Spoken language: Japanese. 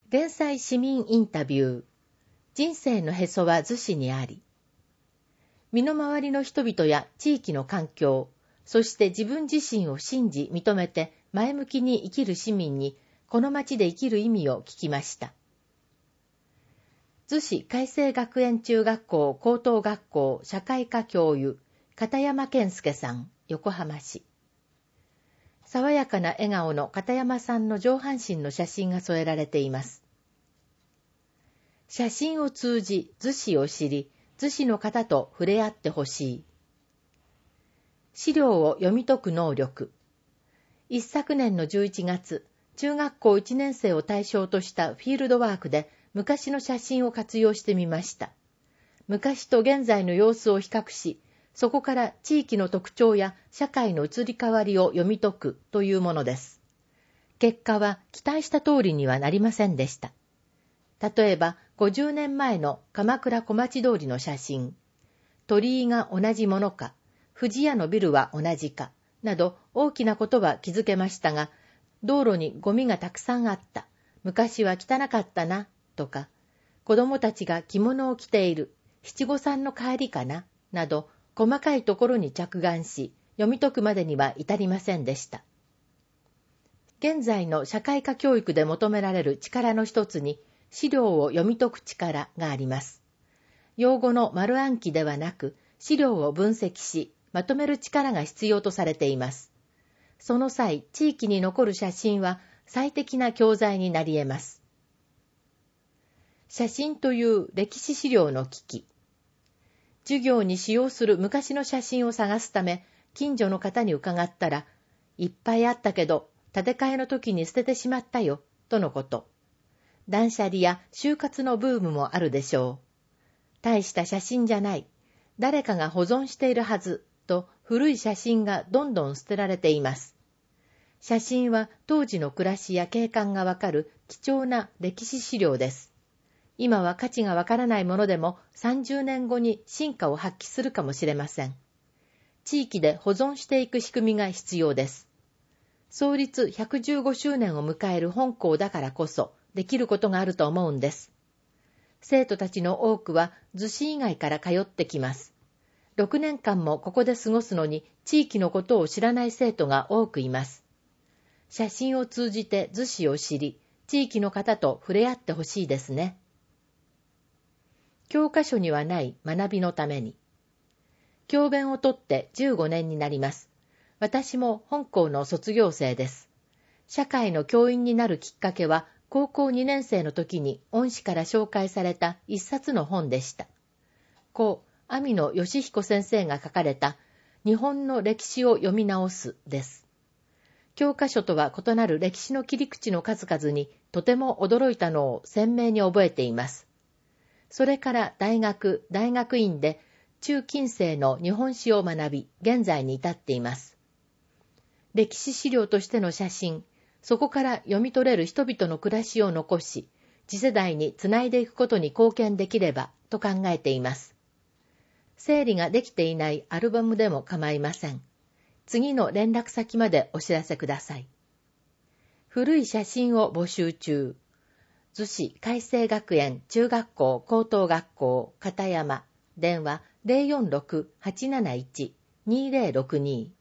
連載市民インタビュー。人生のへそは逗子にあり。身の回りの人々や地域の環境、そして自分自身を信じ認めて前向きに生きる市民に、この町で生きる意味を聞きました。逗子海星学園中学校高等学校社会科教諭、片山健介さん、横浜市。爽やかな笑顔の片山さんの上半身の写真が添えられています。写真を通じ逗子を知り、逗子の方と触れ合ってほしい。資料を読み解く能力。一昨年の11月、中学校1年生を対象としたフィールドワークで昔の写真を活用してみました。昔と現在の様子を比較し、そこから地域の特徴や社会の移り変わりを読み解くというものです。結果は期待した通りにはなりませんでした。例えば50年前の鎌倉小町通りの写真、鳥居が同じものか、藤屋のビルは同じか、など大きなことは気づけましたが、道路にゴミがたくさんあった、昔は汚かったな、とか、子供たちが着物を着ている、七五三の帰りかな、など、細かいところに着眼し、読み解くまでには至りませんでした。現在の社会科教育で求められる力の一つに、資料を読み解く力があります。用語の丸暗記ではなく、資料を分析し、まとめる力が必要とされています。その際、地域に残る写真は最適な教材になり得ます。写真という歴史資料の危機。授業に使用する昔の写真を探すため、近所の方に伺ったら、いっぱいあったけど、建て替えの時に捨ててしまったよ、とのこと。断捨離や就活のブームもあるでしょう。大した写真じゃない、誰かが保存しているはず、と古い写真がどんどん捨てられています。写真は当時の暮らしや景観がわかる貴重な歴史資料です。今は価値がわからないものでも30年後に進化を発揮するかもしれません。地域で保存していく仕組みが必要です。創立115周年を迎える本校だからこそできることがあると思うんです。生徒たちの多くは逗子以外から通ってきます。6年間もここで過ごすのに地域のことを知らない生徒が多くいます。写真を通じて逗子を知り、地域の方と触れ合ってほしいですね。教科書にはない学びのために。教鞭をとって15年になります。私も本校の卒業生です。社会の教員になるきっかけは、高校2年生の時に恩師から紹介された一冊の本でした。故網野義彦先生が書かれた日本の歴史を読み直すです。教科書とは異なる歴史の切り口の数々にとても驚いたのを鮮明に覚えています。それから大学院で中近世の日本史を学び、現在に至っています。歴史資料としての写真、そこから読み取れる人々の暮らしを残し、次世代につないでいくことに貢献できればと考えています。整理ができていないアルバムでも構いません。次の連絡先までお知らせください。古い写真を募集中。逗子海星学園中学校高等学校片山。電話 046-871-2062